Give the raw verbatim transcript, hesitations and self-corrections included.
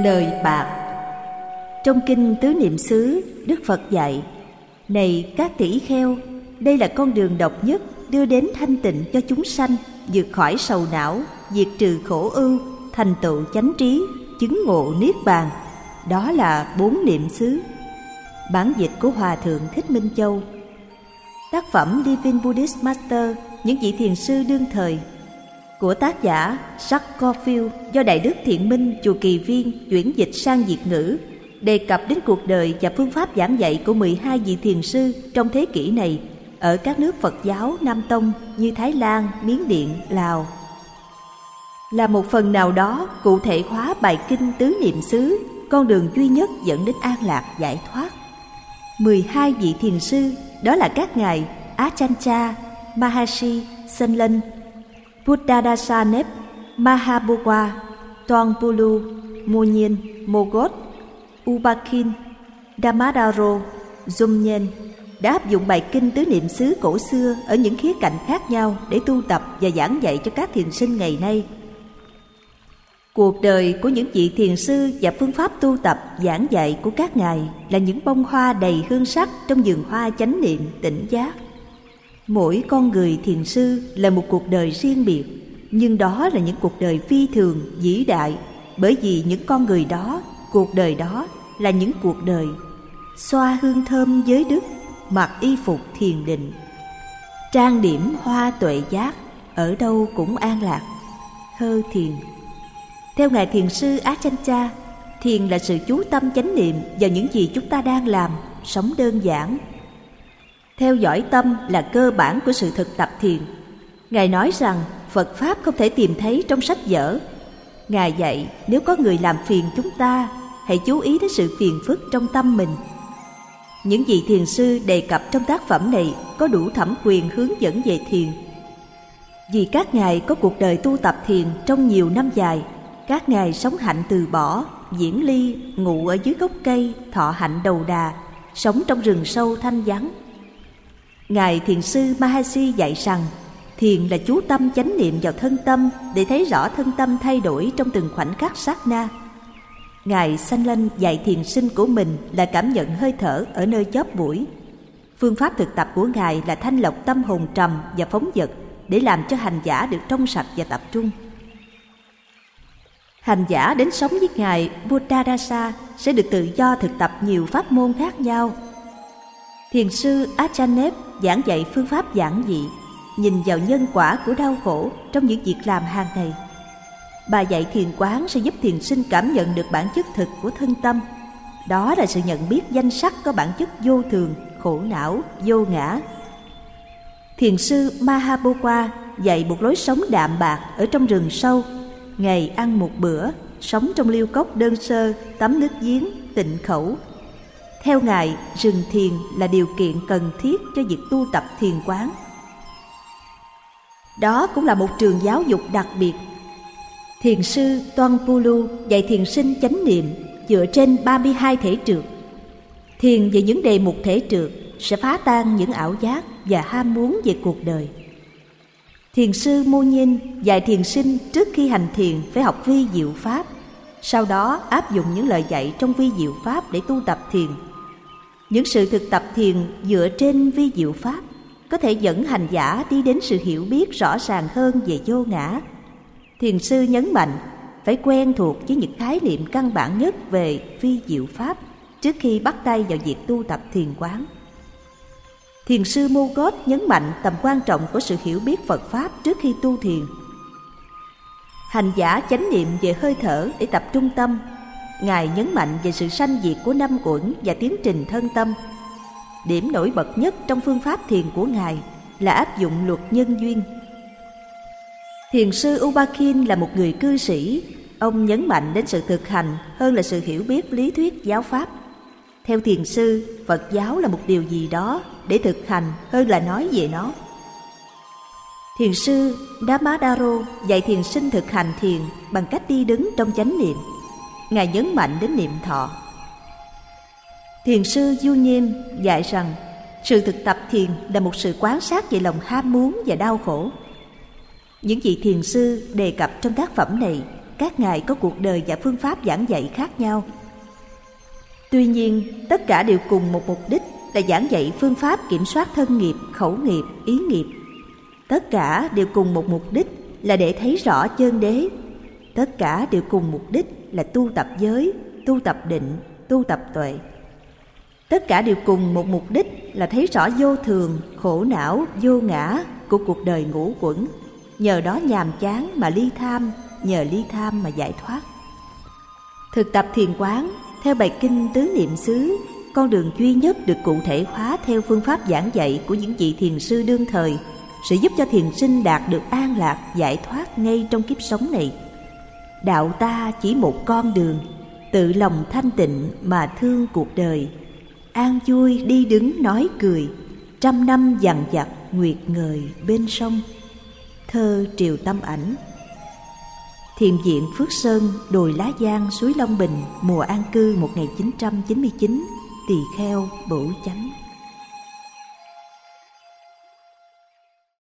Lời bạc. Trong kinh Tứ Niệm xứ, Đức Phật dạy: này các tỷ kheo, đây là con đường độc nhất đưa đến thanh tịnh cho chúng sanh, vượt khỏi sầu não, diệt trừ khổ ưu, thành tựu chánh trí, chứng ngộ niết bàn. Đó là bốn niệm xứ. Bản dịch của Hòa thượng Thích Minh Châu. Tác phẩm Living Buddhist Master, những vị thiền sư đương thời, của tác giả Jack Corfield, do Đại đức Thiện Minh Chùa Kỳ Viên chuyển dịch sang Việt ngữ, đề cập đến cuộc đời và phương pháp giảng dạy của mười hai vị thiền sư trong thế kỷ này ở các nước Phật giáo Nam Tông như Thái Lan, Miến Điện, Lào. Là một phần nào đó cụ thể hóa bài kinh Tứ Niệm xứ, con đường duy nhất dẫn đến an lạc giải thoát. mười hai vị thiền sư đó là các ngài Achancha, Mahasi, Senlen, Buddhadasa, Mahabhuwa, Tongpulu, Monyin, Mogot, Ubakin, Dhammadaro, Jomyen đã áp dụng bài kinh Tứ Niệm xứ cổ xưa ở những khía cạnh khác nhau để tu tập và giảng dạy cho các thiền sinh ngày nay. Cuộc đời của những vị thiền sư và phương pháp tu tập giảng dạy của các ngài là những bông hoa đầy hương sắc trong vườn hoa chánh niệm tỉnh giác. Mỗi con người thiền sư là một cuộc đời riêng biệt, nhưng đó là những cuộc đời phi thường, vĩ đại, bởi vì những con người đó, cuộc đời đó là những cuộc đời xoa hương thơm giới đức, mặc y phục thiền định, trang điểm hoa tuệ giác, ở đâu cũng an lạc. Hơ thiền. Theo ngài thiền sư Achancha, thiền là sự chú tâm chánh niệm vào những gì chúng ta đang làm, sống đơn giản. Theo dõi tâm là cơ bản của sự thực tập thiền. Ngài nói rằng Phật Pháp không thể tìm thấy trong sách vở. Ngài dạy nếu có người làm phiền chúng ta, hãy chú ý đến sự phiền phức trong tâm mình. Những vị thiền sư đề cập trong tác phẩm này có đủ thẩm quyền hướng dẫn về thiền. Vì các ngài có cuộc đời tu tập thiền trong nhiều năm dài, các ngài sống hạnh từ bỏ, diễn ly, ngủ ở dưới gốc cây, thọ hạnh đầu đà, sống trong rừng sâu thanh vắng. Ngài thiền sư Mahasi dạy rằng thiền là chú tâm chánh niệm vào thân tâm để thấy rõ thân tâm thay đổi trong từng khoảnh khắc sát na. Ngài Senlen dạy thiền sinh của mình là cảm nhận hơi thở ở nơi chóp mũi. Phương pháp thực tập của ngài là thanh lọc tâm hồn trầm và phóng dật để làm cho hành giả được trong sạch và tập trung. Hành giả đến sống với ngài Buddhadasa sẽ được tự do thực tập nhiều pháp môn khác nhau. Thiền sư Achanep giảng dạy phương pháp giản dị, nhìn vào nhân quả của đau khổ trong những việc làm hàng ngày. Bà dạy thiền quán sẽ giúp thiền sinh cảm nhận được bản chất thực của thân tâm. Đó là sự nhận biết danh sắc có bản chất vô thường, khổ não, vô ngã. Thiền sư Mahabhuwa dạy một lối sống đạm bạc ở trong rừng sâu. Ngày ăn một bữa, sống trong liêu cốc đơn sơ, tắm nước giếng, tịnh khẩu. Theo ngài, rừng thiền là điều kiện cần thiết cho việc tu tập thiền quán. Đó cũng là một trường giáo dục đặc biệt. Thiền sư Tongpulu dạy thiền sinh chánh niệm dựa trên ba mươi hai thể trược. Thiền về những đề mục thể trược sẽ phá tan những ảo giác và ham muốn về cuộc đời. Thiền sư Monyin dạy thiền sinh trước khi hành thiền phải học vi diệu pháp, sau đó áp dụng những lời dạy trong vi diệu pháp để tu tập thiền. Những sự thực tập thiền dựa trên vi diệu pháp có thể dẫn hành giả đi đến sự hiểu biết rõ ràng hơn về vô ngã. Thiền sư nhấn mạnh phải quen thuộc với những khái niệm căn bản nhất về vi diệu pháp trước khi bắt tay vào việc tu tập thiền quán. Thiền sư Mogot nhấn mạnh tầm quan trọng của sự hiểu biết Phật Pháp trước khi tu thiền. Hành giả chánh niệm về hơi thở để tập trung tâm. Ngài nhấn mạnh về sự sanh diệt của năm uẩn và tiến trình thân tâm. Điểm nổi bật nhất trong phương pháp thiền của Ngài là áp dụng luật nhân duyên. Thiền sư Ubakin là một người cư sĩ. Ông nhấn mạnh đến sự thực hành hơn là sự hiểu biết lý thuyết giáo pháp. Theo thiền sư, Phật giáo là một điều gì đó để thực hành hơn là nói về nó. Thiền sư Dhammadaro dạy thiền sinh thực hành thiền bằng cách đi đứng trong chánh niệm. Ngài nhấn mạnh đến niệm thọ. Thiền sư Jomyen dạy rằng sự thực tập thiền là một sự quan sát về lòng ham muốn và đau khổ. Những vị thiền sư đề cập trong tác phẩm này các ngài có cuộc đời và phương pháp giảng dạy khác nhau. Tuy nhiên, tất cả đều cùng một mục đích là giảng dạy phương pháp kiểm soát thân nghiệp, khẩu nghiệp, ý nghiệp. Tất cả đều cùng một mục đích là để thấy rõ chân đế. Tất cả đều cùng mục đích là tu tập giới, tu tập định, tu tập tuệ. Tất cả đều cùng một mục đích là thấy rõ vô thường, khổ não, vô ngã của cuộc đời ngũ quẩn. Nhờ đó nhàm chán mà ly tham, nhờ ly tham mà giải thoát. Thực tập thiền quán theo bài kinh Tứ Niệm xứ, con đường duy nhất được cụ thể hóa theo phương pháp giảng dạy của những vị thiền sư đương thời, sẽ giúp cho thiền sinh đạt được an lạc, giải thoát ngay trong kiếp sống này. Đạo ta chỉ một con đường, tự lòng thanh tịnh mà thương cuộc đời, an vui đi đứng nói cười, trăm năm dằn vặt nguyệt ngời bên sông. Thơ Triều Tâm Ảnh. Thiền viện Phước Sơn, đồi Lá Giang, suối Long Bình, mùa an cư một nghìn chín trăm chín mươi chín, Tỳ Kheo, Bửu Chánh.